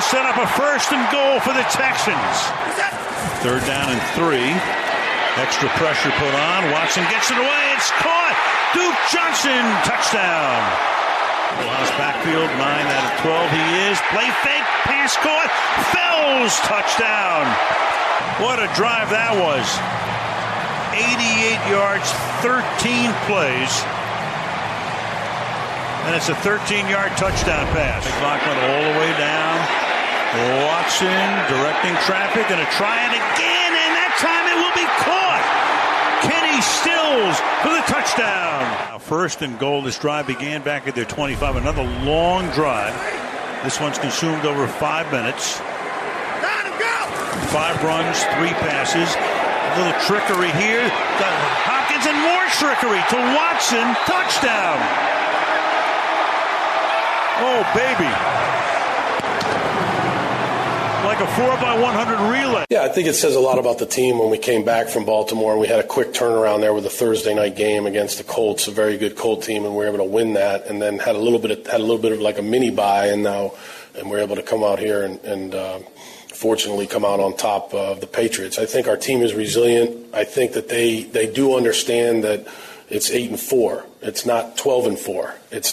set up a 1st and goal for the Texans. 3rd down and 3. Extra pressure put on. Watson gets it away. It's caught. Duke Johnson, touchdown. Lost backfield, 9 out of 12 he is. Play fake, pass caught. Fells, touchdown. What a drive that was. 88 yards, 13 plays. And it's a 13-yard touchdown pass. McLaughlin all the way down. Watson directing traffic, and a try it again, and that time it will be caught. Kenny Stills for the touchdown. Now 1st and goal. This drive began back at their 25. Another long drive. This one's consumed over 5 minutes. 5 runs, 3 passes. A little trickery here. Hopkins and more trickery to Watson. Touchdown. Oh, baby. Like a 4x100 relay. Yeah, I think it says a lot about the team when we came back from Baltimore and we had a quick turnaround there with a Thursday night game against the Colts, a very good Colt team, and we were able to win that, and then had a little bit of like a mini bye, and we're able to come out here and fortunately come out on top of the Patriots. I think our team is resilient. I think that they do understand that it's 8-4. It's not 12-4. It's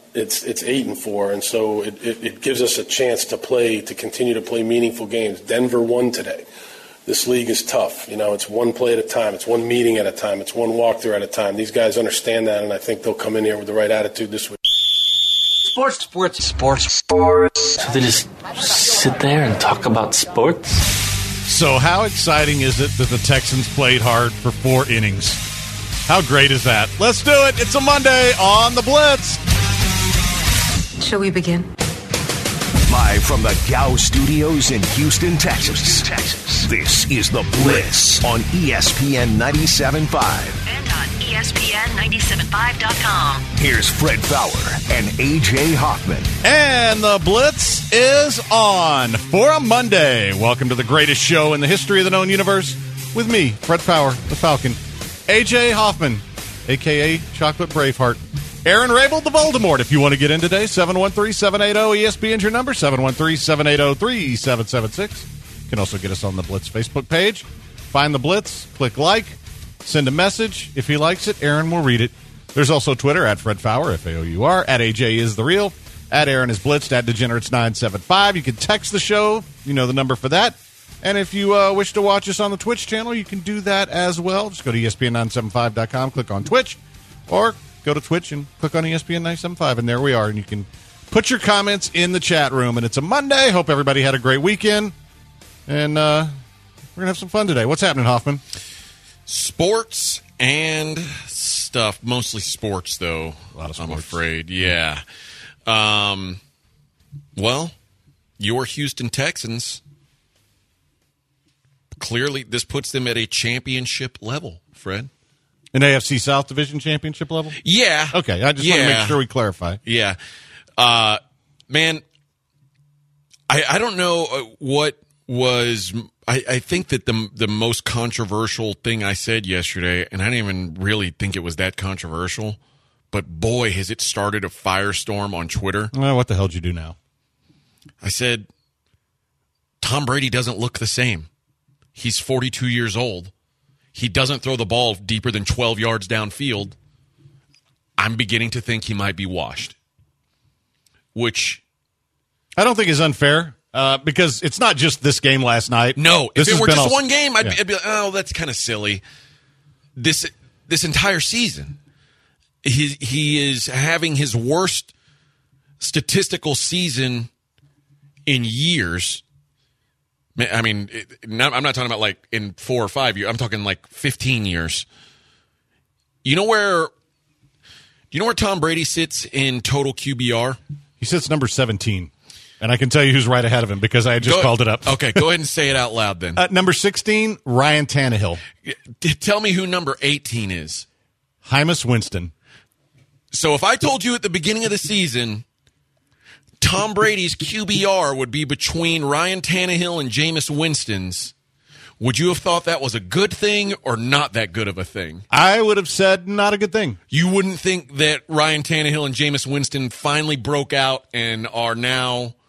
8-4, and so it gives us a chance to continue to play meaningful games. Denver won today. This league is tough. It's one play at a time. It's one meeting at a time. It's one walkthrough at a time. These guys understand that, and I think they'll come in here with the right attitude this week. Sports. So they just sit there and talk about sports? So how exciting is it that the Texans played hard for 4 innings? How great is that? Let's do it. It's a Monday on the Blitz. Shall we begin? Live from the Gow Studios in Houston, Texas. This is The Blitz on ESPN 97.5. And on ESPN975.com. Here's Fred Faour and A.J. Hoffman. And the Blitz is on for a Monday. Welcome to the greatest show in the history of the known universe with me, Fred Faour, the Falcon. A.J. Hoffman, a.k.a. Chocolate Braveheart. Aaron Rabel, the Voldemort, if you want to get in today. 713-780-ESPN's your number, 713-780-3776. You can also get us on the Blitz Facebook page. Find the Blitz, click like, send a message. If he likes it, Aaron will read it. There's also Twitter, at Fred Faour, F-A-O-U-R, at AJ is the real, at Aaron is Blitzed, at Degenerates975. You can text the show. You know the number for that. And if you wish to watch us on the Twitch channel, you can do that as well. Just go to ESPN975.com, click on Twitch, or go to Twitch and click on ESPN 975, and there we are. And you can put your comments in the chat room. And it's a Monday. Hope everybody had a great weekend. And we're going to have some fun today. What's happening, Hoffman? Sports and stuff. Mostly sports, though. A lot of sports. I'm afraid. Yeah. Well, your Houston Texans, clearly this puts them at a championship level, Fred. An AFC South Division championship level? Yeah. Okay, I just want to make sure we clarify. Yeah. Man, I don't know what was – I think that the most controversial thing I said yesterday, and I didn't even really think it was that controversial, but boy, has it started a firestorm on Twitter. Well, what the hell did you do now? I said, Tom Brady doesn't look the same. He's 42 years old. He doesn't throw the ball deeper than 12 yards downfield. I'm beginning to think he might be washed. Which I don't think is unfair because it's not just this game last night. No, if it were just one game, I'd Yeah. be like, oh, that's kind of silly. This entire season, he is having his worst statistical season in years. I mean, I'm not talking about like in 4 or 5 years. I'm talking like 15 years. You know where Tom Brady sits in total QBR? He sits number 17, and I can tell you who's right ahead of him because I just called it up. Okay, go ahead and say it out loud then. Number 16, Ryan Tannehill. Tell me who number 18 is. Jameis Winston. So if I told you at the beginning of the season Tom Brady's QBR would be between Ryan Tannehill and Jameis Winston's, would you have thought that was a good thing or not that good of a thing? I would have said not a good thing. You wouldn't think that Ryan Tannehill and Jameis Winston finally broke out and are now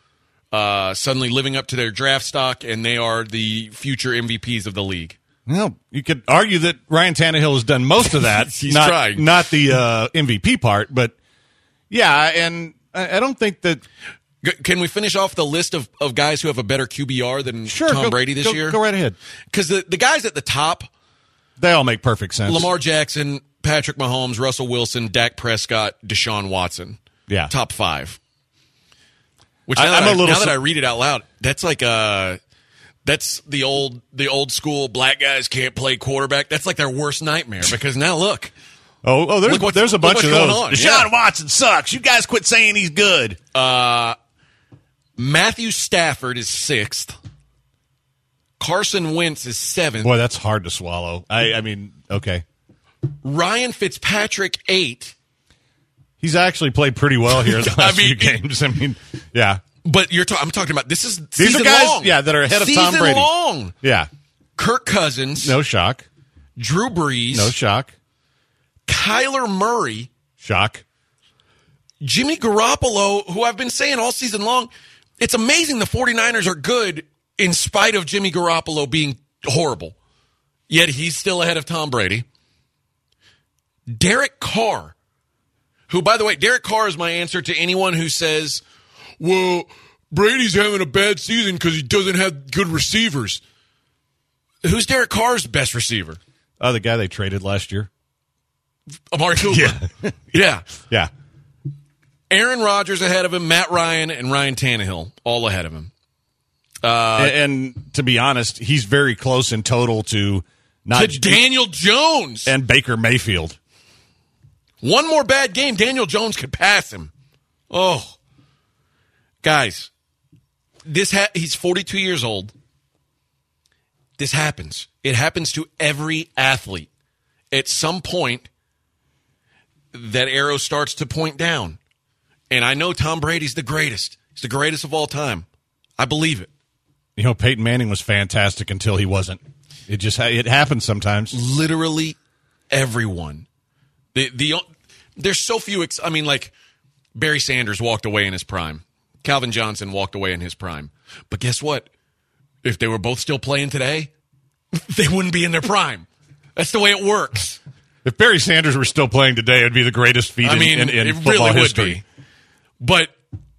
suddenly living up to their draft stock, and they are the future MVPs of the league. Well, you could argue that Ryan Tannehill has done most of that. He's not, trying. Not the MVP part, but yeah, and I don't think that... Can we finish off the list of guys who have a better QBR than Tom Brady this year? Go right ahead. Because the guys at the top... They all make perfect sense. Lamar Jackson, Patrick Mahomes, Russell Wilson, Dak Prescott, Deshaun Watson. Yeah. Top 5. Which now that I read it out loud, that's like that's the old school black guys can't play quarterback. That's like their worst nightmare because now look. There's a bunch of those. Deshaun Watson sucks. You guys quit saying he's good. Matthew Stafford is 6th. Carson Wentz is 7th. Boy, that's hard to swallow. I mean, okay. Ryan Fitzpatrick 8th. He's actually played pretty well here in the last few games. I mean, yeah. But I'm talking about these are guys, long. Yeah, that are ahead of Tom Brady. Season long. Yeah. Kirk Cousins. No shock. Drew Brees. No shock. Kyler Murray. Shock. Jimmy Garoppolo, who I've been saying all season long, it's amazing the 49ers are good in spite of Jimmy Garoppolo being horrible. Yet he's still ahead of Tom Brady. Derek Carr, who, by the way, Derek Carr is my answer to anyone who says, well, Brady's having a bad season because he doesn't have good receivers. Who's Derek Carr's best receiver? The guy they traded last year. Amari Cooper. Yeah. Yeah. Aaron Rodgers ahead of him, Matt Ryan, and Ryan Tannehill all ahead of him. And to be honest, he's very close in total to Daniel Jones and Baker Mayfield. One more bad game, Daniel Jones could pass him. Oh, guys, he's 42 years old. This happens. It happens to every athlete. At some point, that arrow starts to point down. And I know Tom Brady's the greatest. He's the greatest of all time. I believe it. You know, Peyton Manning was fantastic until he wasn't. It happens sometimes. Literally everyone. There's so few. Like Barry Sanders walked away in his prime. Calvin Johnson walked away in his prime. But guess what? If they were both still playing today, they wouldn't be in their prime. That's the way it works. If Barry Sanders were still playing today, it would be the greatest feat in football really history. Would be. But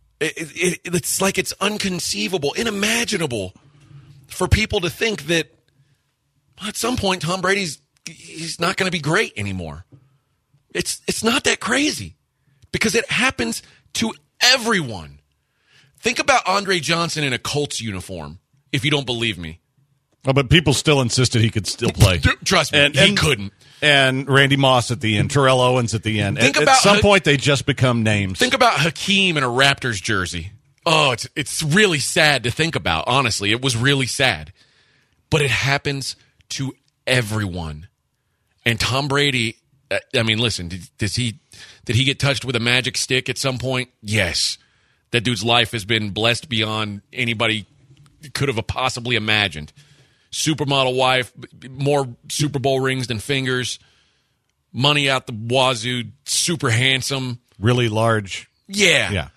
it's like it's inconceivable, unimaginable for people to think that at some point Tom Brady's not going to be great anymore. It's not that crazy because it happens to everyone. Think about Andre Johnson in a Colts uniform, if you don't believe me. Oh, but people still insisted he could still play. Trust me, he couldn't. And Randy Moss at the end, Terrell Owens at the end. At some point, they just become names. Think about Hakeem in a Raptors jersey. Oh, it's really sad to think about, honestly. It was really sad. But it happens to everyone. And Tom Brady, listen, did he get touched with a magic stick at some point? Yes. That dude's life has been blessed beyond anybody could have possibly imagined. Supermodel wife, more Super Bowl rings than fingers, money out the wazoo, super handsome. Really large. Yeah. Yeah.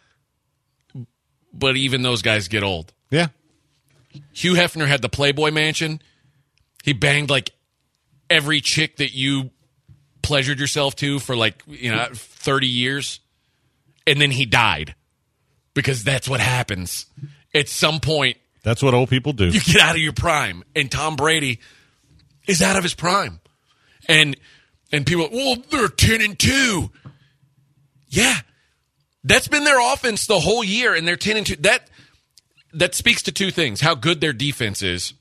But even those guys get old. Yeah. Hugh Hefner had the Playboy Mansion. He banged like every chick that you pleasured yourself to for 30 years. And then he died. Because that's what happens. At some point, that's what old people do. You get out of your prime. And Tom Brady is out of his prime. And people, they're 10-2. Yeah. That's been their offense the whole year, and they're 10-2. That speaks to two things. How good their defense is,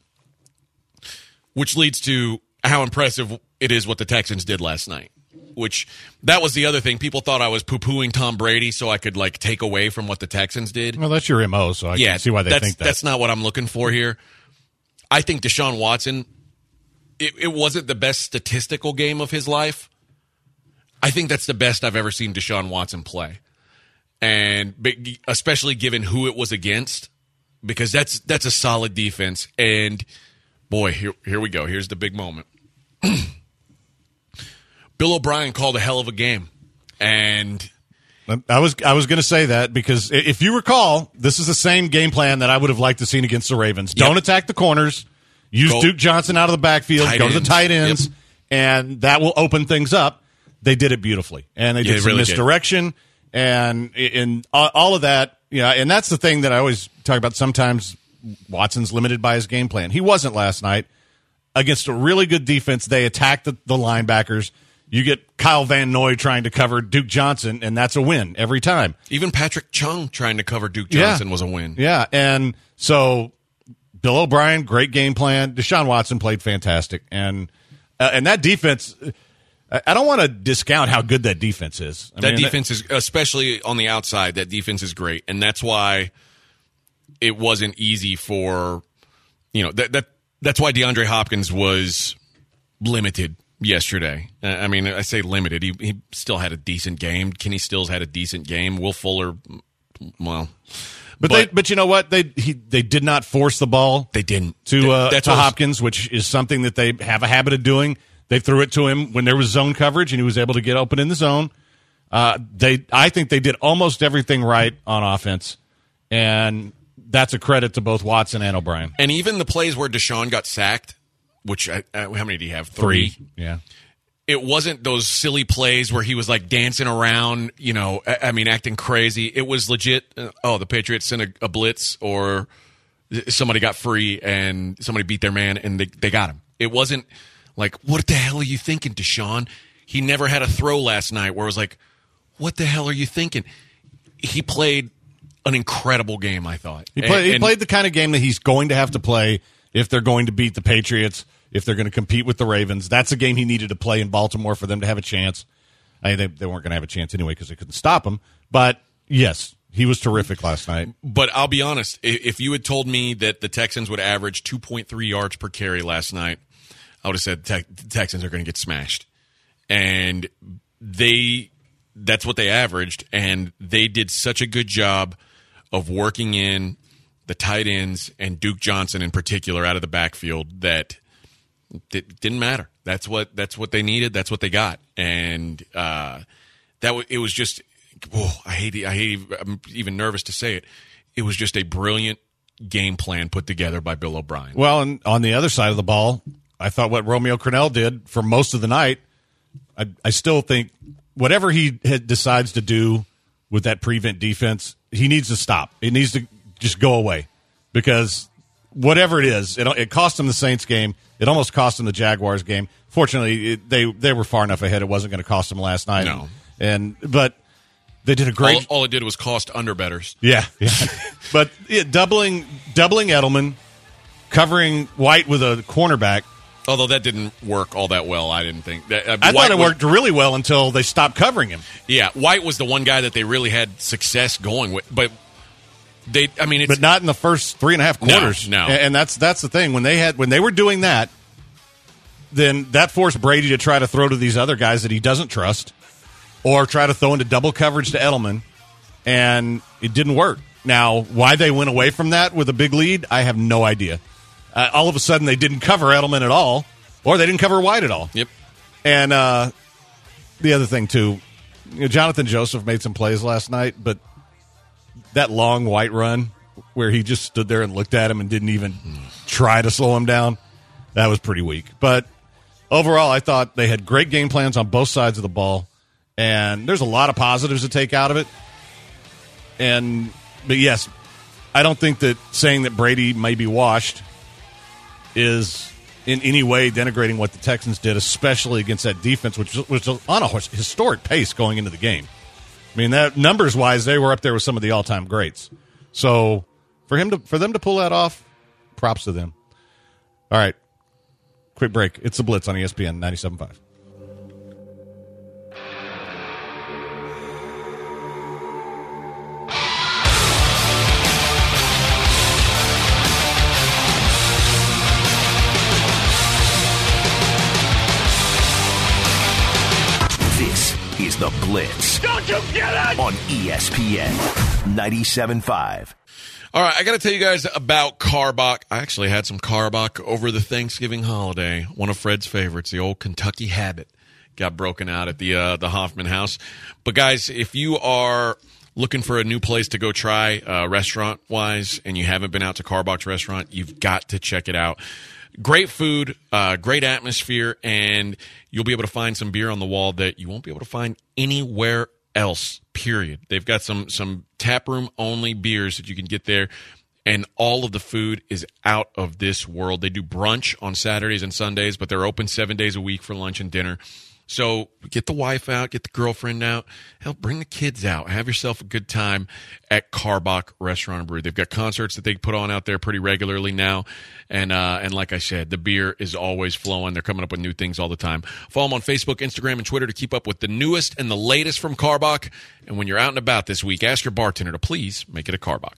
which leads to how impressive it is what the Texans did last night. Which, that was the other thing. People thought I was poo-pooing Tom Brady so I could, take away from what the Texans did. Well, that's your MO, so I can see why they think that. That's not what I'm looking for here. I think Deshaun Watson, it wasn't the best statistical game of his life. I think that's the best I've ever seen Deshaun Watson play. And especially given who it was against, because that's a solid defense. And, boy, here we go. Here's the big moment. Bill O'Brien called a hell of a game. And I was going to say that because if you recall, this is the same game plan that I would have liked to seen against the Ravens. Don't attack the corners. Use Duke Johnson out of the backfield. Go to the tight ends, and that will open things up. They did it beautifully, and they did some misdirection and in all of that. Yeah, and that's the thing that I always talk about. Sometimes Watson's limited by his game plan. He wasn't last night against a really good defense. They attacked the linebackers. You get Kyle Van Noy trying to cover Duke Johnson, and that's a win every time. Even Patrick Chung trying to cover Duke Johnson was a win. Yeah, and so Bill O'Brien, great game plan. Deshaun Watson played fantastic, and that defense. I don't want to discount how good that defense is. That defense is, especially on the outside, that defense is great, and that's why it wasn't easy for that's why DeAndre Hopkins was limited yesterday. I say limited. He still had a decent game. Kenny Stills had a decent game. Will Fuller, well. But you know what? They did not force the ball. They didn't to Hopkins, which is something that they have a habit of doing. They threw it to him when there was zone coverage, and he was able to get open in the zone. I think they did almost everything right on offense, and that's a credit to both Watson and O'Brien. And even the plays where Deshaun got sacked, which how many do you have? 3. Yeah. It wasn't those silly plays where he was like dancing around, acting crazy. It was legit. The Patriots sent a blitz, or somebody got free and somebody beat their man and they got him. It wasn't like, what the hell are you thinking, Deshaun? He never had a throw last night where it was like, what the hell are you thinking? He played an incredible game, I thought. He played the kind of game that he's going to have to play if they're going to beat the Patriots, if they're going to compete with the Ravens. That's a game he needed to play in Baltimore for them to have a chance. They weren't going to have a chance anyway because they couldn't stop him. But, yes, he was terrific last night. But I'll be honest, if you had told me that the Texans would average 2.3 yards per carry last night, I would have said the Texans are going to get smashed. And that's what they averaged, and they did such a good job of working in the tight ends and Duke Johnson in particular out of the backfield that it didn't matter. That's what they needed. That's what they got. And it was just I'm even nervous to say it. It was just a brilliant game plan put together by Bill O'Brien. Well, and on the other side of the ball, I thought what Romeo Crennel did for most of the night, I still think whatever he decides to do with that prevent defense, he needs to stop. It needs to just go away because whatever it is, it cost him the Saints game. It almost cost him the Jaguars game. Fortunately, they were far enough ahead. It wasn't going to cost them last night. No. But they did a great. All it did was cost underbetters. Yeah. But doubling Edelman, covering White with a cornerback. Although that didn't work all that well, I didn't think. I thought it worked really well until they stopped covering him. Yeah, White was the one guy that they really had success going with, but but not in the first 3.5 quarters. No. And that's the thing. When they were doing that, then that forced Brady to try to throw to these other guys that he doesn't trust, or try to throw into double coverage to Edelman, and it didn't work. Now, why they went away from that with a big lead, I have no idea. All of a sudden, they didn't cover Edelman at all, or they didn't cover White at all. Yep. And the other thing, too, Jonathan Joseph made some plays last night, but that long White run where he just stood there and looked at him and didn't even try to slow him down, that was pretty weak. But overall, I thought they had great game plans on both sides of the ball, and there's a lot of positives to take out of it. But yes, I don't think that saying that Brady may be washed is in any way denigrating what the Texans did, especially against that defense, which was on a historic pace going into the game. I mean, that numbers-wise, they were up there with some of the all-time greats. So for them to pull that off, props to them. All right, quick break. It's the Blitz on ESPN 97.5. Is the Blitz. Don't you get it? On ESPN 97.5. All right, I got to tell you guys about Karbach. I actually had some Karbach over the Thanksgiving holiday. One of Fred's favorites, the old Kentucky Habit. got broken out at the Hoffman House. But guys, if you are looking for a new place to go try restaurant-wise and you haven't been out to Carbox Restaurant, you've got to check it out. Great food, great atmosphere, and you'll be able to find some beer on the wall that you won't be able to find anywhere else, period. They've got some taproom-only beers that you can get there, and all of the food is out of this world. They do brunch on Saturdays and Sundays, but they're open 7 days a week for lunch and dinner. So get the wife out, get the girlfriend out, hell, bring the kids out. Have yourself a good time at Karbach Restaurant and Brew. They've got concerts that they put on out there pretty regularly now. And like I said, the beer is always flowing. They're coming up with new things all the time. Follow them on Facebook, Instagram, and Twitter to keep up with the newest and the latest from Karbach. And when you're out and about this week, ask your bartender to please make it a Karbach.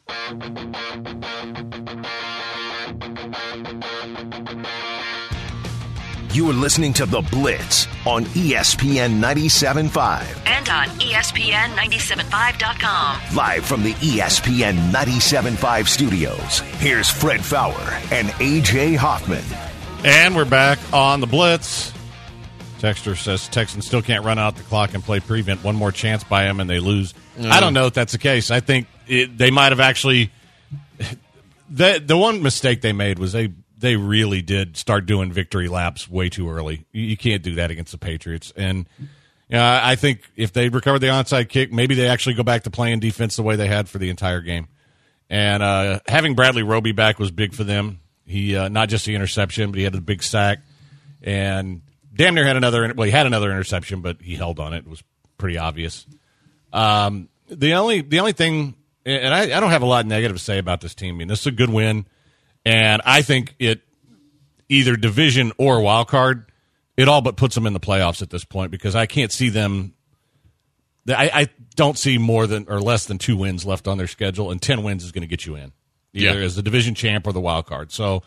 You are listening to The Blitz on ESPN 97.5. And on ESPN975.com. Live from the ESPN 97.5 studios, here's Fred Fowler and A.J. Hoffman. And we're back on The Blitz. Texter says Texans still can't run out the clock and play prevent. One more chance by them and they lose. I don't know if that's the case. I think they might have actually – the one mistake they made was they really did start doing victory laps way too early. You can't do that against the Patriots. And I think if they recover the onside kick, maybe they actually go back to playing defense the way they had for the entire game. And having Bradley Roby back was big for them. He not just the interception, but he had a big sack. And damn near had another – well, he had another interception, but he held on it. It was pretty obvious. The only thing – and I don't have a lot of negative to say about this team. I mean, this is a good win. And I think it either division or wild card, it all but puts them in the playoffs at this point because I can't see them. I don't see more than or less than 2 wins left on their schedule, and 10 wins is going to get you in, either as the division champ or the wild card. So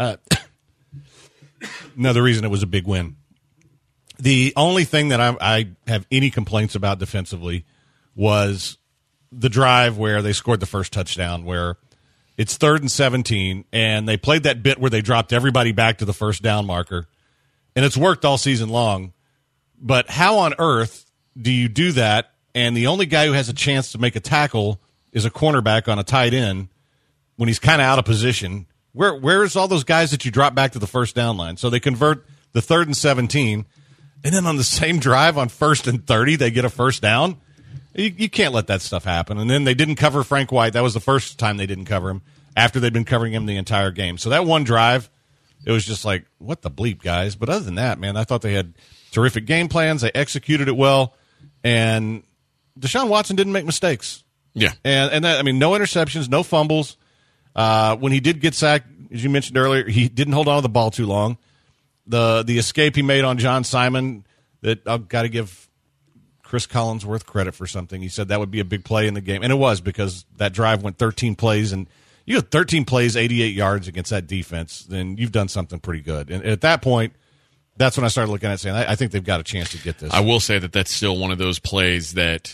another reason it was a big win. The only thing that I have any complaints about defensively was the drive where they scored the first touchdown where it's 3rd and 17, and they played that bit where they dropped everybody back to the first down marker, and it's worked all season long. But how on earth do you do that, and the only guy who has a chance to make a tackle is a cornerback on a tight end when he's kind of out of position? Where's all those guys that you drop back to the first down line? So they convert the 3rd and 17, and then on the same drive on 1st and 30, they get a first down? You can't let that stuff happen. And then they didn't cover Frank White. That was the first time they didn't cover him after they'd been covering him the entire game. So that one drive, it was just like, what the bleep, guys? But other than that, man, I thought they had terrific game plans. They executed it well. And Deshaun Watson didn't make mistakes. Yeah. And that, I mean, no interceptions, no fumbles. When he did get sacked, as you mentioned earlier, he didn't hold on to the ball too long. The escape he made on John Simon, that I've got to give Chris Collinsworth credit for something. He said that would be a big play in the game. And it was, because that drive went 13 plays. And you have 13 plays, 88 yards against that defense, then you've done something pretty good. And at that point, that's when I started looking at it saying, I think they've got a chance to get this. I will say that that's still one of those plays that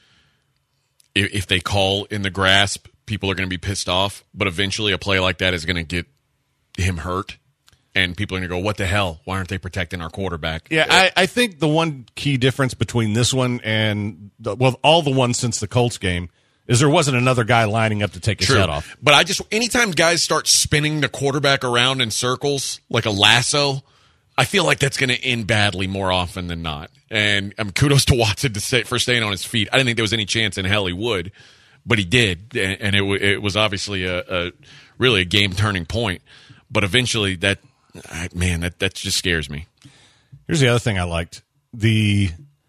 if they call in the grasp, people are going to be pissed off. But eventually a play like that is going to get him hurt. And people are going to go, what the hell? Why aren't they protecting our quarterback? Yeah, I think the one key difference between this one and, all the ones since the Colts game is there wasn't another guy lining up to take his head off. But anytime guys start spinning the quarterback around in circles like a lasso, I feel like that's going to end badly more often than not. And kudos to Watson for staying on his feet. I didn't think there was any chance in hell he would, but he did. And it was obviously really a game-turning point. But eventually that just scares me. Here's the other thing I liked. The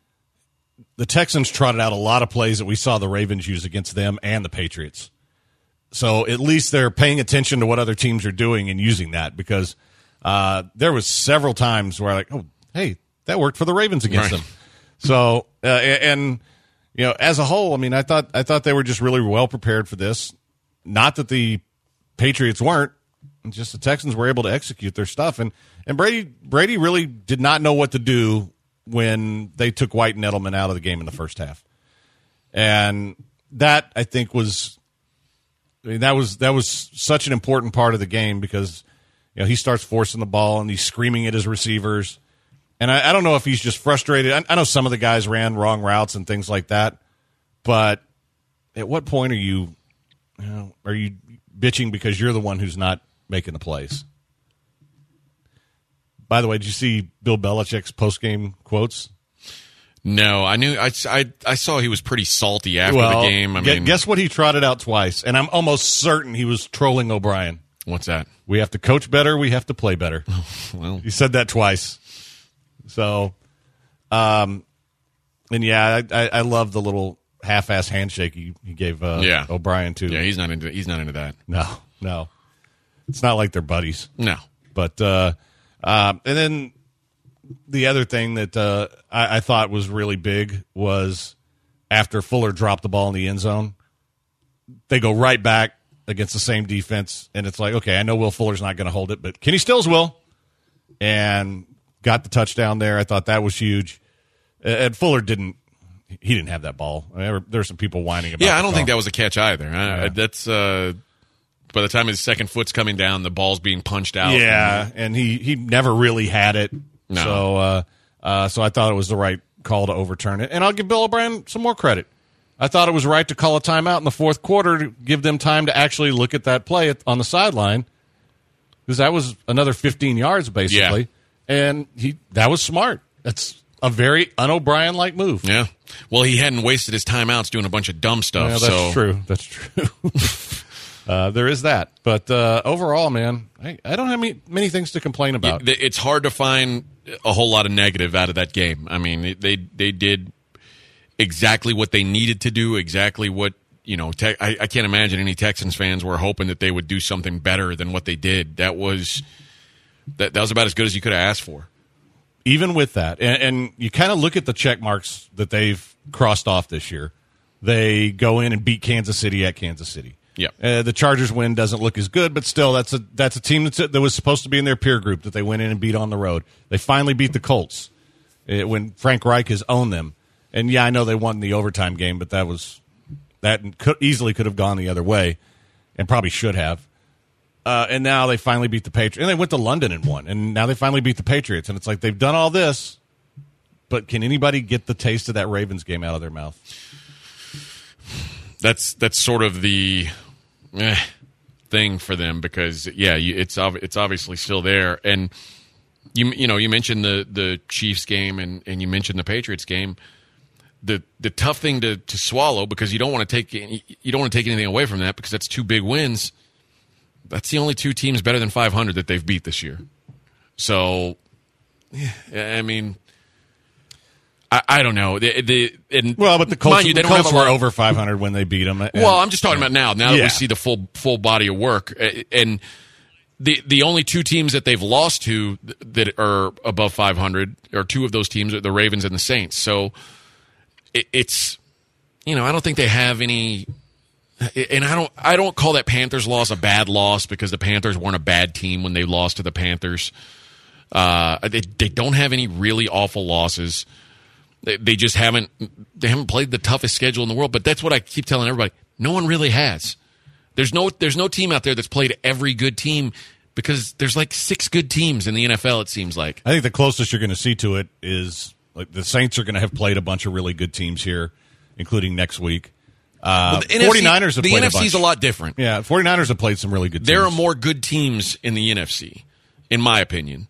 Texans trotted out a lot of plays that we saw the Ravens use against them and the Patriots. So at least they're paying attention to what other teams are doing and using that, because there was several times where hey, that worked for the Ravens against them. So and as a whole, I mean, I thought they were just really well prepared for this. Not that the Patriots weren't. Just the Texans were able to execute their stuff. And Brady really did not know what to do when they took White and Edelman out of the game in the first half. And that, I think, that was such an important part of the game, because he starts forcing the ball and he's screaming at his receivers. And I don't know if he's just frustrated. I know some of the guys ran wrong routes and things like that, but at what point are you bitching because you're the one who's not making the plays? By the way, did you see Bill Belichick's post-game quotes? No, I knew. I saw he was pretty salty after the game. Guess what? He trotted out twice, and I'm almost certain he was trolling O'Brien. What's that? We have to coach better. We have to play better. Well, he said that twice. So, and yeah, I love the little half-ass handshake he gave O'Brien too. Yeah, he's not into that. No, it's not like they're buddies. No, but and then the other thing that I thought was really big was after Fuller dropped the ball in the end zone, they go right back against the same defense, and it's like, okay, I know Will Fuller's not going to hold it, but Kenny Stills will, and got the touchdown there. I thought that was huge. And Fuller didn't have that ball. I mean, there were some people whining about it. Yeah, I don't think that was a catch either. That's by the time his second foot's coming down, the ball's being punched out. Yeah, and he never really had it. No. So I thought it was the right call to overturn it. And I'll give Bill O'Brien some more credit. I thought it was right to call a timeout in the fourth quarter to give them time to actually look at that play on the sideline, because that was another 15 yards basically. Yeah. And that was smart. That's a very un-O'Brien-like move. Yeah. Well, he hadn't wasted his timeouts doing a bunch of dumb stuff. Yeah, that's true. That's true. There is that. But overall, man, I don't have many things to complain about. It's hard to find a whole lot of negative out of that game. I mean, they did exactly what they needed to do, exactly what, I can't imagine any Texans fans were hoping that they would do something better than what they did. That was about as good as you could have asked for. Even with that, and you kind of look at the check marks that they've crossed off this year. They go in and beat Kansas City at Kansas City. Yeah. The Chargers win doesn't look as good, but still, that's a team that was supposed to be in their peer group that they went in and beat on the road. They finally beat the Colts when Frank Reich has owned them. And yeah, I know they won the overtime game, but that easily could have gone the other way, and probably should have. And now they finally beat the Patriots. And they went to London and won. And now they finally beat the Patriots. And it's like they've done all this, but can anybody get the taste of that Ravens game out of their mouth? That's sort of the thing for them because, yeah, it's obviously still there. And, you mentioned the Chiefs game and you mentioned the Patriots game. The tough thing to swallow, because you don't want to take anything away from that, because that's two big wins. That's the only two teams better than 500 that they've beat this year. So, I mean, I don't know. But the Colts were over 500 when they beat them. Well, I'm just talking about now that we see the full body of work. And the only two teams that they've lost to that are above 500 are two of those teams, are the Ravens and the Saints. So it's, I don't think they have any. And I don't call that Panthers loss a bad loss, because the Panthers weren't a bad team when they lost to the Panthers. They don't have any really awful losses. They just haven't played the toughest schedule in the world. But that's what I keep telling everybody. No one really has. There's no team out there that's played every good team, because there's like 6 good teams in the NFL, it seems like. I think the closest you're going to see to it is like the Saints are going to have played a bunch of really good teams here, including next week. The 49ers have played a bunch. The NFC's a lot different. Yeah, 49ers have played some really good teams. There are more good teams in the NFC, in my opinion.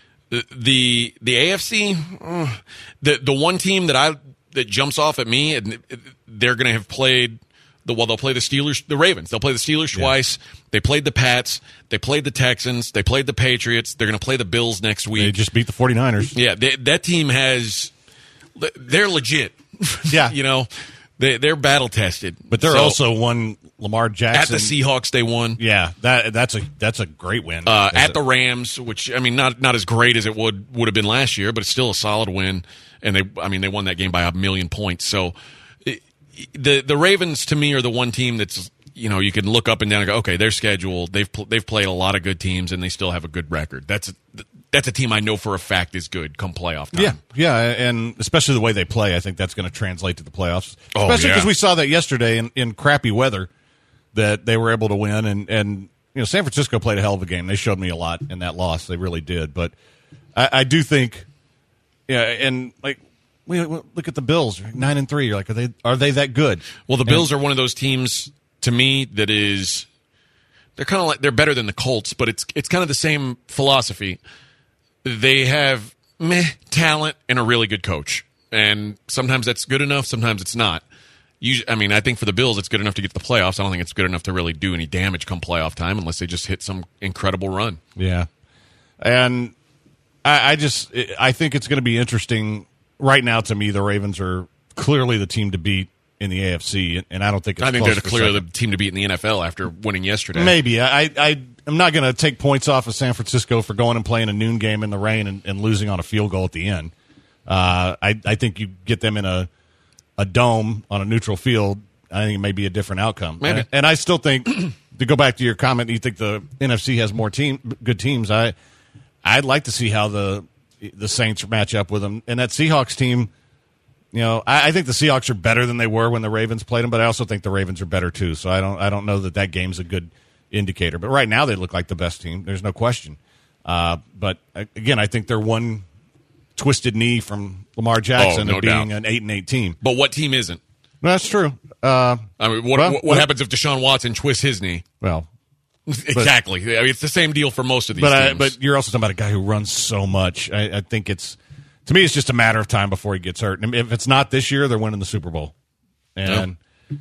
The AFC, the one team that jumps off at me, and they're going to have played they'll play the Steelers, the Ravens. They'll play the Steelers twice. They played the Pats. They played the Texans. They played the Patriots. They're going to play the Bills next week. They just beat the 49ers. Yeah, that team they're legit. Yeah. They're battle tested, but they're also won Lamar Jackson at the Seahawks. They won. Yeah, that's a great win at the Rams, which not as great as it would have been last year, but it's still a solid win. And they won that game by 1,000,000 points. So the Ravens to me are the one team that's you can look up and down and go, okay, their schedule, they've played a lot of good teams and they still have a good record. That's a team I know for a fact is good come playoff time. Yeah, and especially the way they play, I think that's going to translate to the playoffs. Especially because we saw that yesterday in crappy weather that they were able to win. And San Francisco played a hell of a game. They showed me a lot in that loss. They really did. But I do think Yeah, and like we look at the Bills, 9-3. You're like, are they that good? Well, the Bills are one of those teams to me that is they're kind of like they're better than the Colts, but it's kind of the same philosophy. They have talent and a really good coach, and sometimes that's good enough, sometimes it's not. I think for the Bills, it's good enough to get to the playoffs. I don't think it's good enough to really do any damage come playoff time unless they just hit some incredible run. Yeah, and I think it's going to be interesting. Right now, to me, the Ravens are clearly the team to beat in the AFC, and I don't think it's I think close they're clearly the team to beat in the NFL after winning yesterday. Maybe. I'm not going to take points off of San Francisco for going and playing a noon game in the rain and losing on a field goal at the end. I think you get them in a dome on a neutral field, I think it may be a different outcome. Maybe. And I still think, to go back to your comment, you think the NFC has more good teams. I'd like to see how the Saints match up with them. And that Seahawks team, I think the Seahawks are better than they were when the Ravens played them, but I also think the Ravens are better too. So I don't know that game's a good indicator. But right now they look like the best team. There's no question. But again, I think they're one twisted knee from Lamar Jackson of being an 8-8 team. But what team isn't? That's true. What happens if Deshaun Watson twists his knee? Well, exactly. It's the same deal for most of these teams. But you're also talking about a guy who runs so much. I think to me, it's just a matter of time before he gets hurt. And if it's not this year, they're winning the Super Bowl. And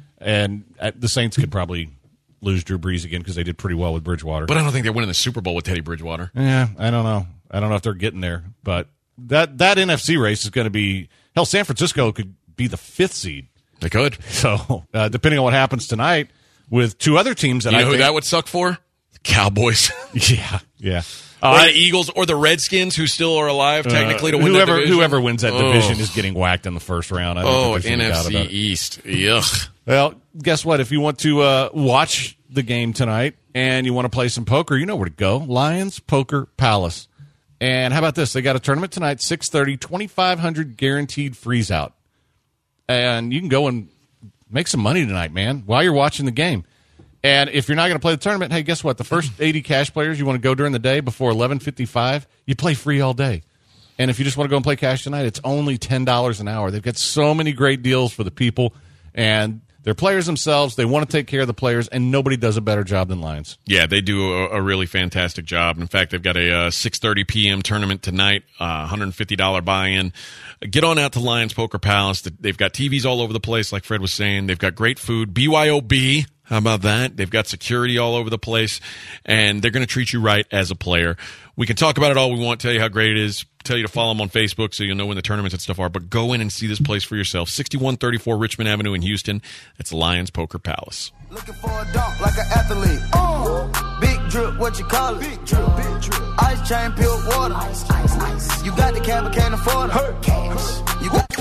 the Saints could probably lose Drew Brees again because they did pretty well with Bridgewater. But I don't think they're winning the Super Bowl with Teddy Bridgewater. Yeah, I don't know. I don't know if they're getting there. But that NFC race is going to be – hell, San Francisco could be the 5th seed. They could. So, depending on what happens tonight with two other teams that who that would suck for? Cowboys. Yeah. Or the Eagles or the Redskins, who still are alive technically to win that division. Whoever wins that division is getting whacked in the first round. NFC East. Yuck. Well, guess what? If you want to watch the game tonight and you want to play some poker, you know where to go. Lions Poker Palace. And how about this? They got a tournament tonight, 6:30, 2,500 guaranteed freeze out. And you can go and make some money tonight, man, while you're watching the game. And if you're not going to play the tournament, hey, guess what? The first 80 cash players you want to go during the day before 11:55, you play free all day. And if you just want to go and play cash tonight, it's only $10 an hour. They've got so many great deals for the people, and they're players themselves. They want to take care of the players, and nobody does a better job than Lions. Yeah, they do a really fantastic job. In fact, they've got a 6:30 p.m. tournament tonight, $150 buy-in. Get on out to Lions Poker Palace. They've got TVs all over the place, like Fred was saying. They've got great food. BYOB. How about that? They've got security all over the place, and they're going to treat you right as a player. We can talk about it all we want, tell you how great it is, tell you to follow them on Facebook so you'll know when the tournaments and stuff are, but go in and see this place for yourself. 6134 Richmond Avenue in Houston. That's Lions Poker Palace. Looking for a dunk like an athlete. Big drip, what you call it? Big drip, big drip. Ice chain, pure water. Ice. You got the cab, can't afford it. Cash. You got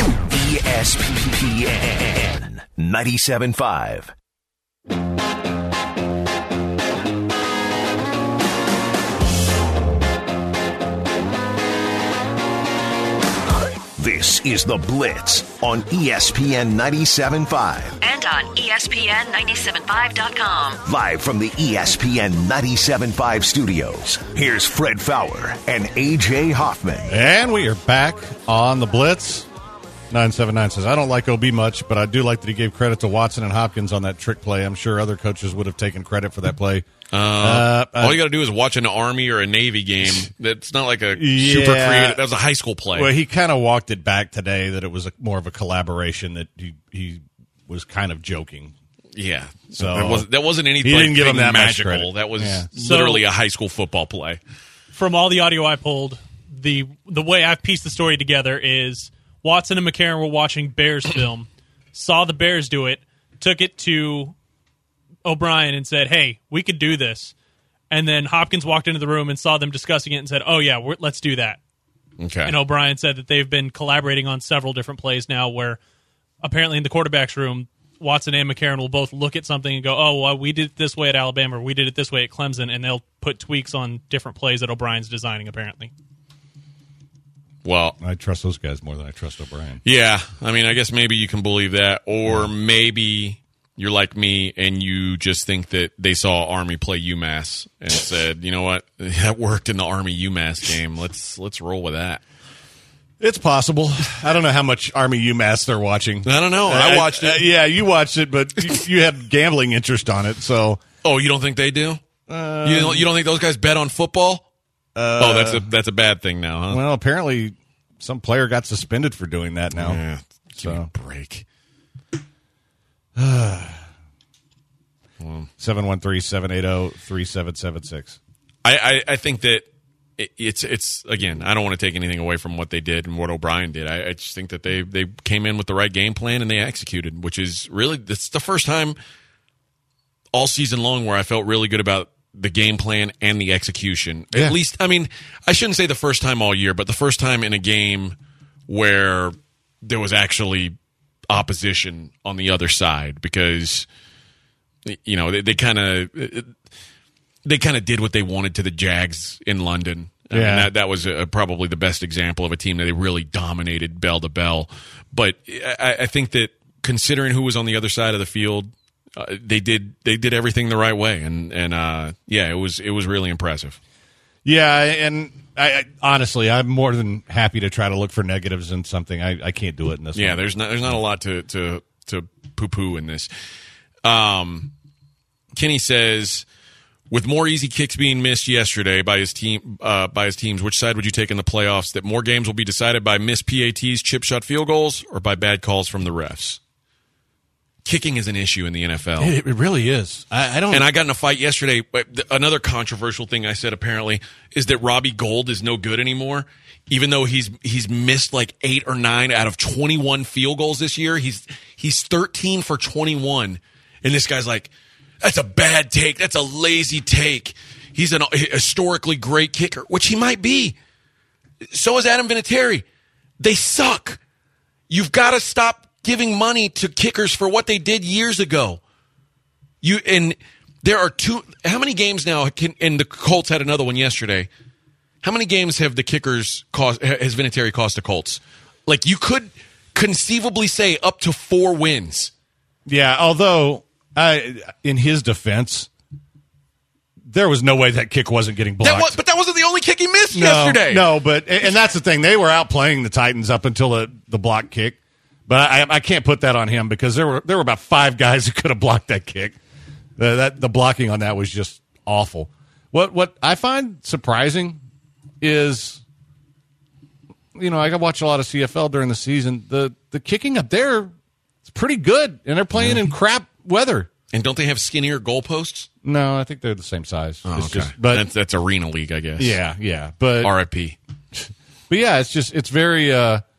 ESPN 97.5. This is The Blitz on ESPN 97.5. And on ESPN975.com. Live from the ESPN 97.5 studios, here's Fred Faour and A.J. Hoffman. And we are back on The Blitz. 979 says, I don't like OB much, but I do like that he gave credit to Watson and Hopkins on that trick play. I'm sure other coaches would have taken credit for that play. All you got to do is watch an Army or a Navy game. That's not like a super creative. That was a high school play. Well, he kind of walked it back today that it was more of a collaboration, that he was kind of joking. Yeah. So that wasn't anything. He didn't give him that magical. That was literally a high school football play. From all the audio I pulled, the way I've pieced the story together is Watson and McCarron were watching Bears film, saw the Bears do it, took it to O'Brien and said, hey, we could do this. And then Hopkins walked into the room and saw them discussing it and said, oh, yeah, let's do that. Okay. And O'Brien said that they've been collaborating on several different plays now where apparently in the quarterback's room, Watson and McCarron will both look at something and go, oh, well, we did it this way at Alabama, or we did it this way at Clemson, and they'll put tweaks on different plays that O'Brien's designing, apparently. Well, I trust those guys more than I trust O'Brien. Yeah. I mean, I guess maybe you can believe that, or maybe you're like me and you just think that they saw Army play UMass and said, you know what, that worked in the Army UMass game. Let's roll with that. It's possible. I don't know how much Army UMass they're watching. I don't know. I watched it. Yeah, you watched it, but you had gambling interest on it. So, oh, you don't think they do? You don't think those guys bet on football? That's a bad thing now, huh? Well, apparently some player got suspended for doing that now. Yeah, give me a break. 713-780-3776. I think that it's again, I don't want to take anything away from what they did and what O'Brien did. I just think that they came in with the right game plan and they executed, which is really, it's the first time all season long where I felt really good about the game plan and the execution. Yeah. At least, I mean, I shouldn't say the first time all year, but the first time in a game where there was actually opposition on the other side, because you know they kind of did what they wanted to the Jags in London. Yeah. I mean, that was probably the best example of a team that they really dominated bell to bell. But I think that considering who was on the other side of the field, they did everything the right way, and yeah, it was really impressive. Yeah, and I honestly, I'm more than happy to try to look for negatives in something. I can't do it in this. Yeah, one. there's not a lot to poo-poo in this. Kenny says, with more easy kicks being missed yesterday by his teams, which side would you take in the playoffs? That more games will be decided by missed PATs, chip shot field goals, or by bad calls from the refs? Kicking is an issue in the NFL. It really is. I don't. And I got in a fight yesterday. Another controversial thing I said apparently is that Robbie Gould is no good anymore, even though he's missed like 8 or 9 out of 21 field goals this year. He's 13 for 21, and this guy's like, that's a bad take. That's a lazy take. He's an historically great kicker, which he might be. So is Adam Vinatieri. They suck. You've got to stop giving money to kickers for what they did years ago. There are how many games now and the Colts had another one yesterday. How many games have the kickers has Vinatieri cost the Colts? Like, you could conceivably say up to 4 wins. Yeah, although in his defense, there was no way that kick wasn't getting blocked. But that wasn't the only kick he missed yesterday. No, but and that's the thing. They were outplaying the Titans up until the block kick. But I can't put that on him because there were about 5 guys who could have blocked that kick. The blocking on that was just awful. What I find surprising is, you know, I watch a lot of CFL during the season. The kicking up there is pretty good, and they're playing in crap weather. And don't they have skinnier goalposts? No, I think they're the same size. Oh, it's okay. But that's Arena League, I guess. Yeah. But RIP. But yeah, it's very.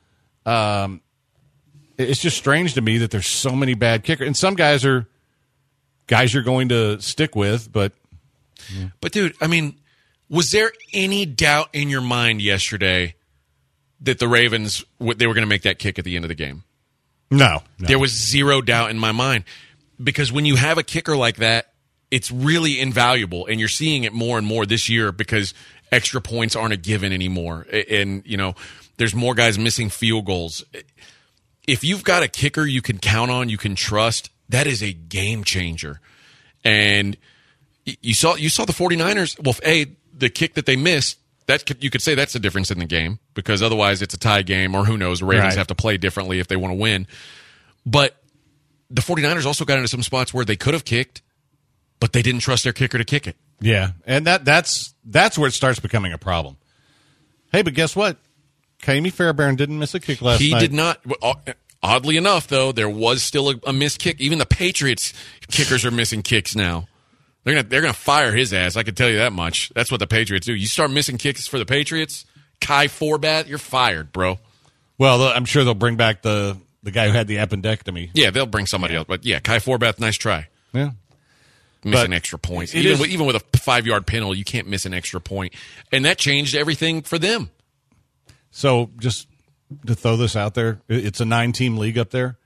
It's just strange to me that there's so many bad kickers, and some guys are guys you're going to stick with, but. Yeah. But dude, I mean, was there any doubt in your mind yesterday that the Ravens they were going to make that kick at the end of the game? No. There was zero doubt in my mind, because when you have a kicker like that, it's really invaluable, and you're seeing it more and more this year because extra points aren't a given anymore, and you know there's more guys missing field goals. If you've got a kicker you can count on, you can trust, that is a game changer. And you saw the 49ers. Well, the kick that they missed, you could say that's the difference in the game, because otherwise it's a tie game, or who knows, the Ravens have to play differently if they want to win. But the 49ers also got into some spots where they could have kicked, but they didn't trust their kicker to kick it. Yeah, and that's where it starts becoming a problem. Hey, but guess what? Kamie Fairbairn didn't miss a kick last night. He did not. Oddly enough, though, there was still a missed kick. Even the Patriots kickers are missing kicks now. They're gonna fire his ass. I can tell you that much. That's what the Patriots do. You start missing kicks for the Patriots, Kai Forbath, you're fired, bro. Well, I'm sure they'll bring back the guy who had the appendectomy. Yeah, they'll bring somebody else. But yeah, Kai Forbath, nice try. Yeah. Missing extra points. Even with a 5-yard penalty, you can't miss an extra point. And that changed everything for them. So just to throw this out there, it's a 9-team league up there.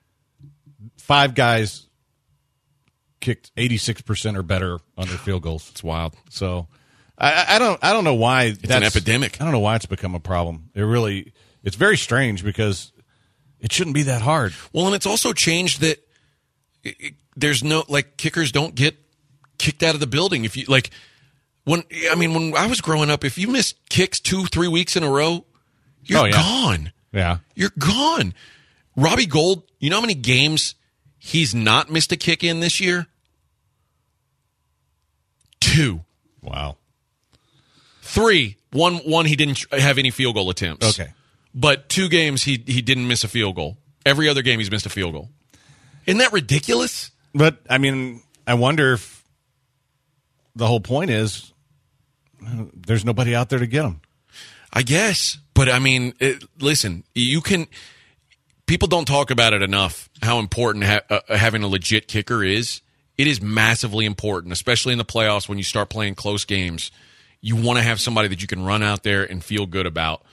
5 guys kicked 86% or better on their field goals. It's wild. So I don't know why it's an epidemic. I don't know why it's become a problem. It's very strange because it shouldn't be that hard. Well, and it's also changed that there's no, like, kickers don't get kicked out of the building. If you when I was growing up, if you missed kicks 2-3 weeks in a row, you're gone. Yeah. You're gone. Robbie Gould, you know how many games he's not missed a kick in this year? 2. Wow. 3. One he didn't have any field goal attempts. Okay. But 2 games he didn't miss a field goal. Every other game he's missed a field goal. Isn't that ridiculous? But, I mean, I wonder if the whole point is there's nobody out there to get him. I guess. But, I mean, listen, people don't talk about it enough, how important having a legit kicker is. It is massively important, especially in the playoffs when you start playing close games. You want to have somebody that you can run out there and feel good about.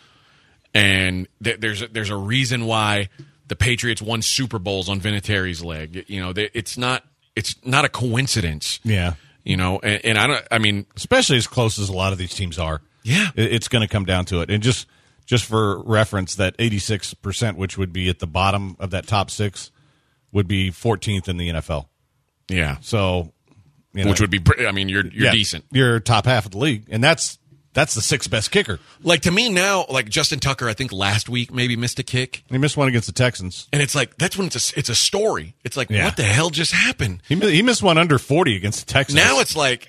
And there's a reason why the Patriots won Super Bowls on Vinatieri's leg. You know, it's not a coincidence. Yeah. You know, and I mean, especially as close as a lot of these teams are. Yeah. It's going to come down to it. And just for reference, that 86%, which would be at the bottom of that top 6, would be 14th in the NFL. Yeah. So, which would be, I mean, you're decent. You're top half of the league, and that's the 6th best kicker. Like, to me now, like Justin Tucker, I think last week maybe missed a kick. He missed one against the Texans, and it's like that's when it's a story. It's like, what the hell just happened? He missed one under 40 against the Texans. Now it's like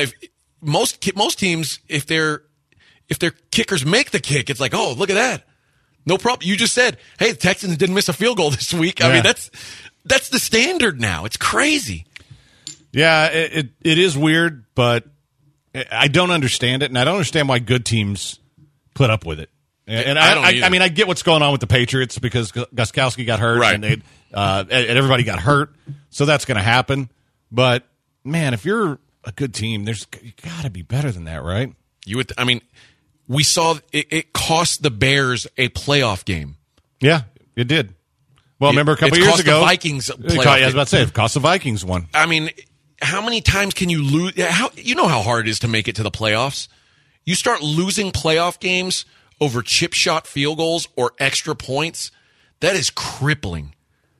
most teams, if their kickers make the kick, it's like, oh, look at that, no problem. You just said, hey, the Texans didn't miss a field goal this week. I mean, that's the standard now. It's crazy. Yeah, it is weird, but I don't understand it, and I don't understand why good teams put up with it. And I mean, I get what's going on with the Patriots because Gostkowski got hurt, right, and everybody got hurt, so that's going to happen. But man, if you're a good team, you got to be better than that, right? I mean, we saw it cost the Bears a playoff game. Yeah, it did. Well, remember a couple years ago, the Vikings. I was about to say, it cost the Vikings one. I mean, how many times can you lose? You know how hard it is to make it to the playoffs. You start losing playoff games over chip shot field goals or extra points. That is crippling,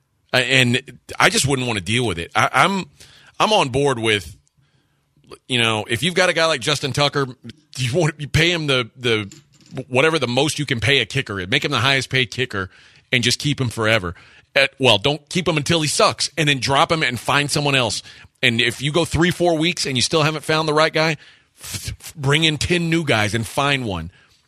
and I just wouldn't want to deal with it. I'm on board with, you know, if you've got a guy like Justin Tucker, you pay him the whatever the most you can pay a kicker is. Make him the highest paid kicker and just keep him forever. Don't keep him until he sucks, and then drop him and find someone else. And if you go 3-4 weeks and you still haven't found the right guy, bring in 10 new guys and find one.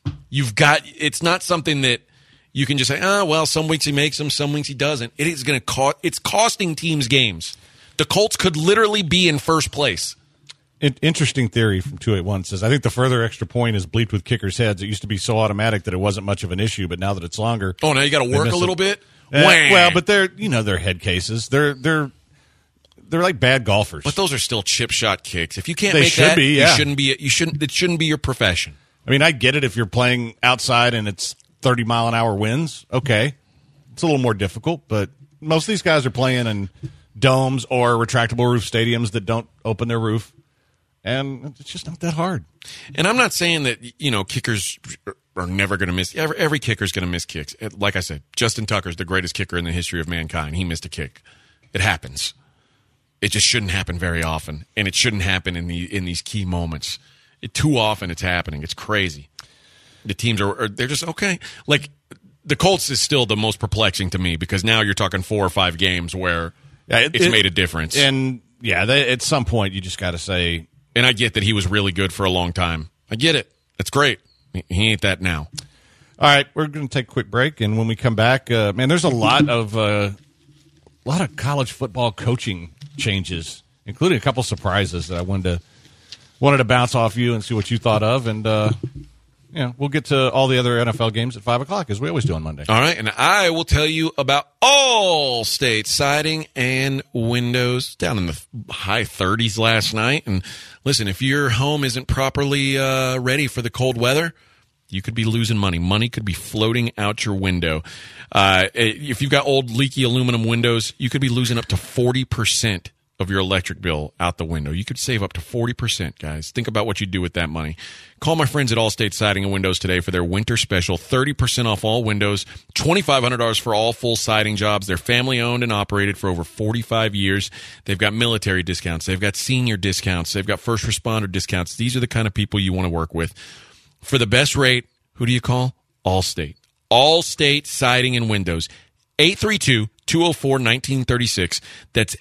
It's not something that you can just say, some weeks he makes them, some weeks he doesn't. It is going to cost. It's costing teams games. The Colts could literally be in first place. Interesting theory from 281 says, I think the further extra point is bleeped with kickers' heads. It used to be so automatic that it wasn't much of an issue, but now that it's longer. Oh, now you got to work a little bit? Well, but they're head cases. They're like bad golfers. But those are still chip shot kicks. If you can't they make should that, be, yeah. It shouldn't be your profession. I mean, I get it if you're playing outside and it's 30-mile-an-hour winds. Okay. It's a little more difficult, but most of these guys are playing in domes or retractable roof stadiums that don't open their roof, and it's just not that hard. And I'm not saying that, kickers are never going to miss. Every kicker's going to miss kicks. Like I said, Justin Tucker's the greatest kicker in the history of mankind. He missed a kick. It happens. It just shouldn't happen very often, and it shouldn't happen in these key moments. Too often it's happening. It's crazy. The teams they're just okay. Like the Colts is still the most perplexing to me because now you're talking 4 or 5 games where it's made a difference. And at some point you just got to say. And I get that he was really good for a long time. I get it. That's great. He ain't that now. All right, we're going to take a quick break, and when we come back, there's a lot of college football coaching changes, including a couple surprises that I wanted to bounce off you and see what you thought of, and we'll get to all the other NFL games at 5:00 as we always do on Monday. All right, and I will tell you about Allstate Siding and Windows down in the high 30s last night. And listen, if your home isn't properly ready for the cold weather, you could be losing money. Money could be floating out your window. If you've got old leaky aluminum windows, you could be losing up to 40% of your electric bill out the window. You could save up to 40%, guys. Think about what you do with that money. Call my friends at Allstate Siding and Windows today for their winter special. 30% off all windows, $2,500 for all full siding jobs. They're family-owned and operated for over 45 years. They've got military discounts. They've got senior discounts. They've got first responder discounts. These are the kind of people you want to work with. For the best rate, who do you call? Allstate. Allstate Siding and Windows. 832-204-1936. That's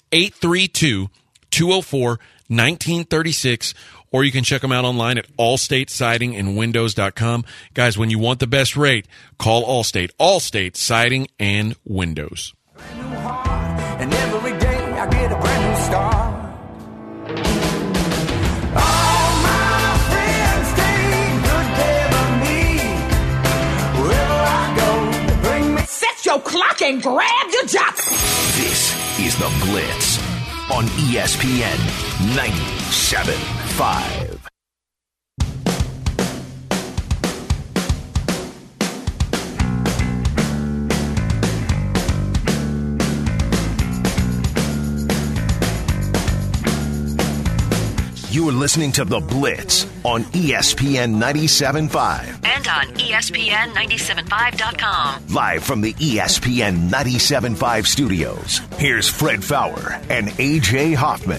832-204-1936. Or you can check them out online at allstatesidingandwindows.com. Guys, when you want the best rate, call Allstate. Allstate Siding and Windows. And every day I get a brand new start. All my friends take good care of me. Wherever I go, they bring me. Set your clock and grab your job. This is The Blitz on ESPN 97.5. You are listening to The Blitz on ESPN 97.5. And on ESPN 97.5.com. Live from the ESPN 97.5 studios, here's Fred Faour and A.J. Hoffman.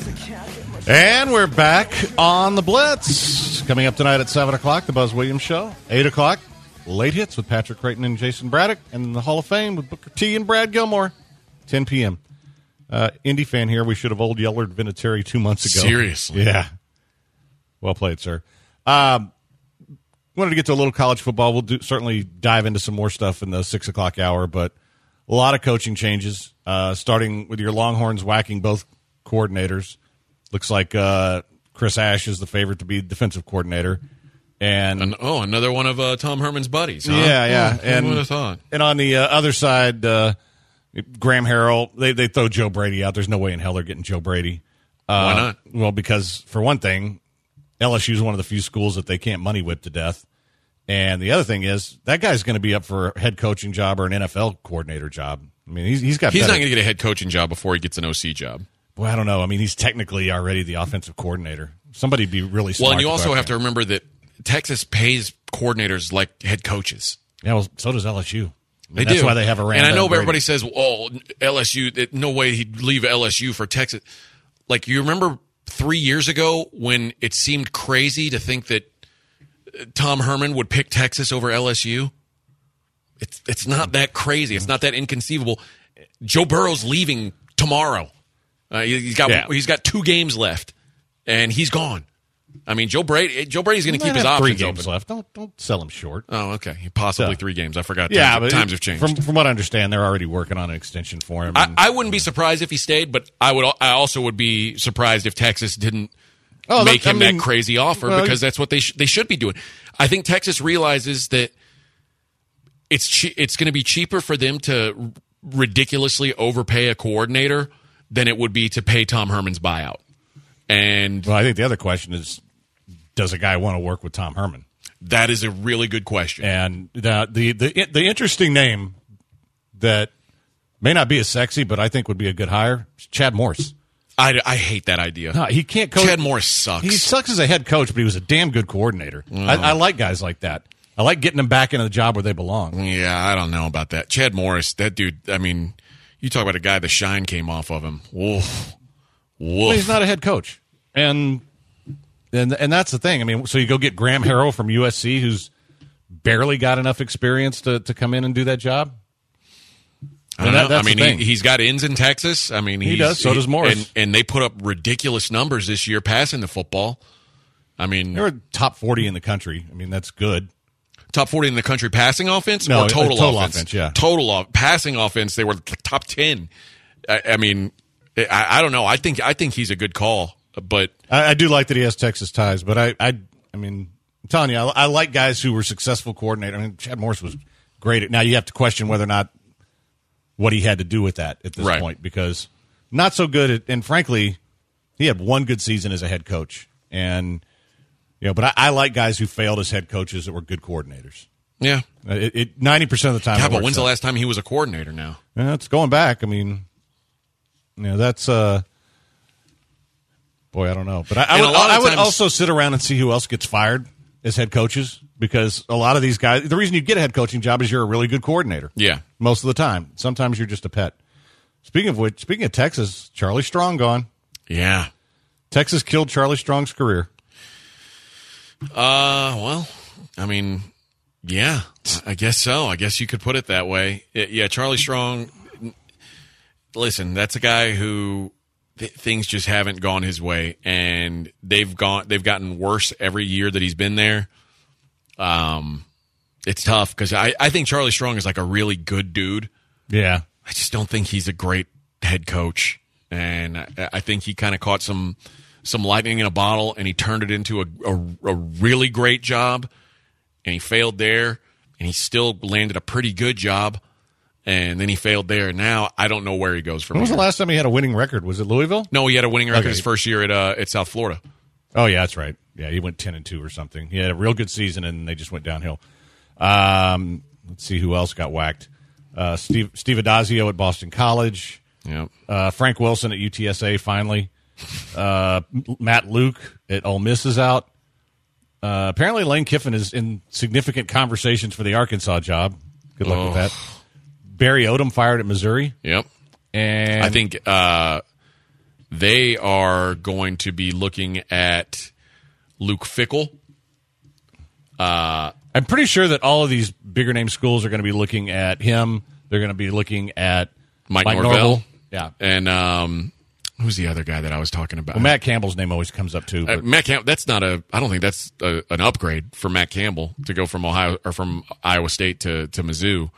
And we're back on The Blitz. Coming up tonight at 7 o'clock, the Buzz Williams Show. 8 o'clock, Late Hits with Patrick Creighton and Jason Braddock. And the Hall of Fame with Booker T and Brad Gilmore. 10 p.m. Indy fan here. We should have old Yellered Vinatieri 2 months ago. Seriously? Yeah. Well played, sir. Wanted to get to a little college football. We'll certainly dive into some more stuff in the 6 o'clock hour, but a lot of coaching changes, starting with your Longhorns whacking both coordinators. Looks like Chris Ash is the favorite to be defensive coordinator. And another one of Tom Herman's buddies, huh? Yeah. And would have thought. And on the other side, Graham Harrell, they throw Joe Brady out. There's no way in hell they're getting Joe Brady. Why not? Well, because, for one thing, LSU is one of the few schools that they can't money whip to death. And the other thing is, that guy's going to be up for a head coaching job or an NFL coordinator job. I mean, he's not going to get a head coaching job before he gets an OC job. Well, I don't know. I mean, he's technically already the offensive coordinator. Somebody be really smart. Well, and you also have to remember that Texas pays coordinators like head coaches. Yeah, well, so does LSU. That's why they have a Rand. And I know everybody says, "Oh, LSU, no way he'd leave LSU for Texas." Like, you remember 3 years ago when it seemed crazy to think that Tom Herman would pick Texas over LSU? It's not that crazy. It's not that inconceivable. Joe Burrow's leaving tomorrow. He's got 2 games left, and he's gone. I mean, Joe Brady's going to keep his options 3 games open. left. Don't sell him short. Oh, okay. Possibly 3 games. I forgot. Times have changed. From what I understand, they're already working on an extension for him. I wouldn't be surprised if he stayed, but I also would be surprised if Texas didn't make him that crazy offer, because that's what they should be doing. I think Texas realizes that it's going to be cheaper for them to ridiculously overpay a coordinator than it would be to pay Tom Herman's buyout. And I think the other question is, does a guy want to work with Tom Herman? That is a really good question. And the interesting name that may not be as sexy, but I think would be a good hire, is Chad Morris. I hate that idea. No, he can't coach. Chad Morris sucks. He sucks as a head coach, but he was a damn good coordinator. I like guys like that. I like getting them back into the job where they belong. Yeah, I don't know about that. Chad Morris, that dude, I mean, you talk about a guy, the shine came off of him. Woof. Well, he's not a head coach. And that's the thing. I mean, so you go get Graham Harrell from USC, who's barely got enough experience to come in and do that job. I don't know. I mean, he's got ins in Texas. I mean, he does. So does Morris. And they put up ridiculous numbers this year passing the football. I mean, they were top 40 in the country. I mean, that's good. Top 40 in the country passing offense? No, or total offense? Yeah. Passing offense, they were top 10. I mean, I don't know. I think he's a good call, but I do like that he has Texas ties. But I mean, I'm telling you, I like guys who were successful coordinators. I mean, Chad Morris was great. Now you have to question whether or not what he had to do with that at this point, because not so good. And frankly, he had one good season as a head coach, and but I like guys who failed as head coaches that were good coordinators. Yeah, 90% of the time. Yeah, but when's the last time he was a coordinator? Now, it's going back. I mean, that's boy, I don't know, but I would also sit around and see who else gets fired as head coaches, because a lot of these guys, the reason you get a head coaching job is you're a really good coordinator. Yeah, most of the time. Sometimes you're just a pet. Speaking of Texas, Charlie Strong gone. Yeah, Texas killed Charlie Strong's career. Well, I mean, Yeah, I guess so. I guess you could put it that way. Yeah, Charlie Strong, listen, that's a guy who things just haven't gone his way, and they've gotten worse every year that he's been there. It's tough because I think Charlie Strong is like a really good dude. Yeah. I just don't think he's a great head coach, and I think he kind of caught some lightning in a bottle, and he turned it into a really great job. And he failed there, and he still landed a pretty good job, and then he failed there. And now I don't know where he goes from When was here. the last time he had a winning record? Was it Louisville? No, he had a winning record Okay. his first year at South Florida. Oh, yeah, that's right. Yeah, he went 10-2 or something. He had a real good season, and they just went downhill. Let's see who else got whacked. Steve Adazio at Boston College. Yep. Frank Wilson at UTSA, finally. Matt Luke at Ole Miss is out. Apparently, Lane Kiffin is in significant conversations for the Arkansas job. Good luck with that. Barry Odom fired at Missouri. Yep. And I think they are going to be looking at Luke Fickell. I'm pretty sure that all of these bigger name schools are going to be looking at him. They're going to be looking at Mike Norvell. Norvell. Yeah. And who's the other guy that I was talking about? Well, Matt Campbell's name always comes up too. But Matt Campbell. That's not a. I don't think that's an upgrade for Matt Campbell to go from Ohio or from Iowa State to Mizzou.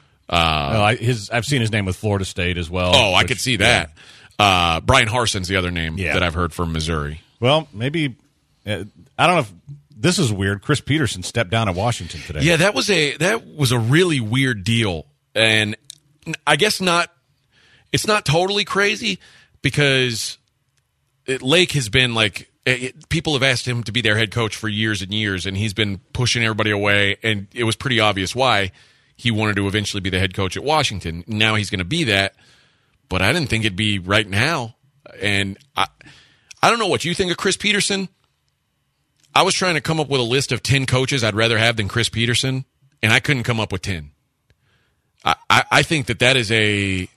I've seen his name with Florida State as well. I could see that. Yeah. Brian Harson's the other name that I've heard from Missouri. Well, maybe I don't know if this is weird. Chris Peterson stepped down at Washington today. Yeah, that was a really weird deal, and I guess not. It's not totally crazy because Lake has been like people have asked him to be their head coach for years and years, and he's been pushing everybody away, and it was pretty obvious why he wanted to eventually be the head coach at Washington. Now he's going to be that, but I didn't think it'd be right now, and I don't know what you think of Chris Peterson. I was trying to come up with a list of 10 coaches I'd rather have than Chris Peterson, and I couldn't come up with 10. I think that is a...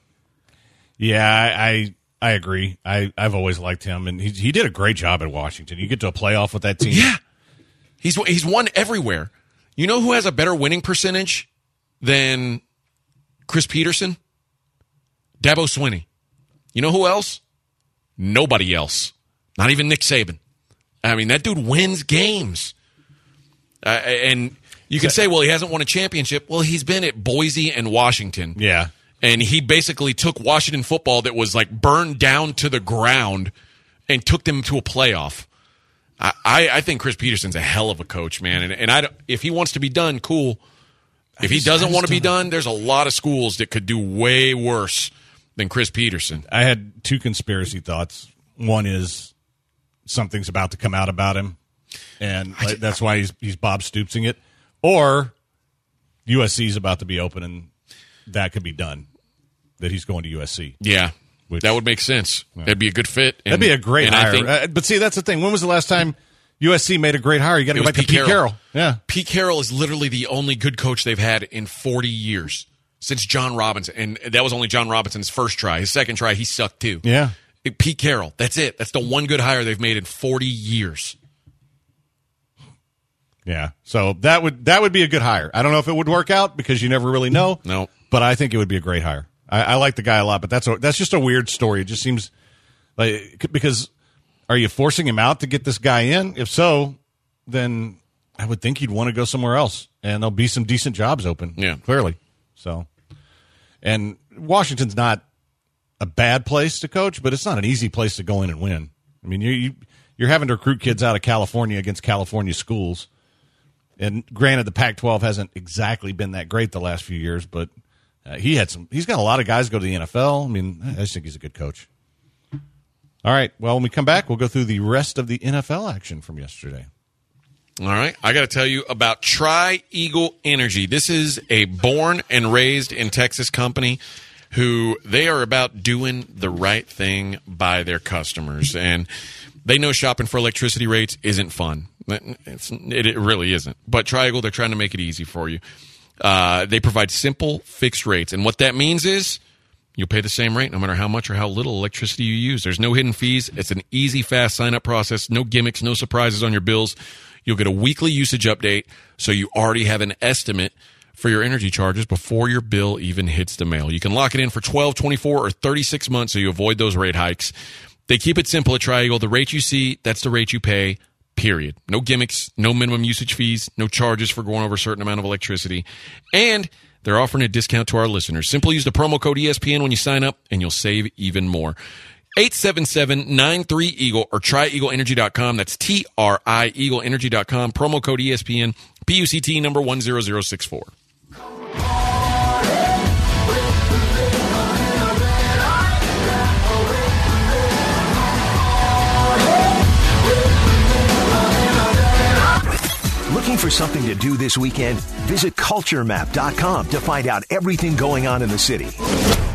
Yeah, I agree. I've always liked him, and he did a great job at Washington. You get to a playoff with that team. Yeah. He's won everywhere. You know who has a better winning percentage than Chris Peterson? Dabo Swinney. You know who else? Nobody else. Not even Nick Saban. I mean, that dude wins games. And you can say, well, he hasn't won a championship. Well, he's been at Boise and Washington. Yeah. And he basically took Washington football that was like burned down to the ground and took them to a playoff. I think Chris Peterson's a hell of a coach, man. And if he wants to be done, cool. If he doesn't want to be done, there's a lot of schools that could do way worse than Chris Peterson. I had two conspiracy thoughts. One is something's about to come out about him, and that's why he's Bob Stoopsing it. Or USC's about to be open, and that could be done, that he's going to USC. Yeah, that would make sense. That'd be a good fit. That'd be a great hire. But see, that's the thing. When was the last time USC made a great hire? You got to go back to Pete Carroll. Yeah, Pete Carroll is literally the only good coach they've had in 40 years since John Robinson, and that was only John Robinson's first try. His second try, he sucked too. Yeah. Pete Carroll. That's it. That's the one good hire they've made in 40 years. Yeah. So that would be a good hire. I don't know if it would work out because you never really know. No. But I think it would be a great hire. I like the guy a lot, but that's just a weird story. It just seems like, because are you forcing him out to get this guy in? If so, then I would think he'd want to go somewhere else, and there'll be some decent jobs open. Yeah. Clearly. So, and Washington's not a bad place to coach, but it's not an easy place to go in and win. I mean, you're having to recruit kids out of California against California schools. And granted, the Pac-12 hasn't exactly been that great the last few years, but he's got a lot of guys go to the NFL. I mean, I just think he's a good coach. All right. Well, when we come back, we'll go through the rest of the NFL action from yesterday. All right. I got to tell you about Tri-Eagle Energy. This is a born and raised in Texas company who they are about doing the right thing by their customers. And they know shopping for electricity rates isn't fun. It really isn't. But Tri-Eagle, they're trying to make it easy for you. They provide simple fixed rates. And what that means is you'll pay the same rate no matter how much or how little electricity you use. There's no hidden fees. It's an easy, fast sign-up process. No gimmicks, no surprises on your bills. You'll get a weekly usage update, so you already have an estimate for your energy charges before your bill even hits the mail. You can lock it in for 12, 24, or 36 months so you avoid those rate hikes. They keep it simple at Tri-Eagle. The rate you see, that's the rate you pay, period. No gimmicks, no minimum usage fees, no charges for going over a certain amount of electricity. And they're offering a discount to our listeners. Simply use the promo code ESPN when you sign up, and you'll save even more. 877-93-EAGLE or trieagleenergy.com. That's TRI EagleEnergy.com. Promo code ESPN, PUCT number 10064. Looking for something to do this weekend? Visit culturemap.com to find out everything going on in the city.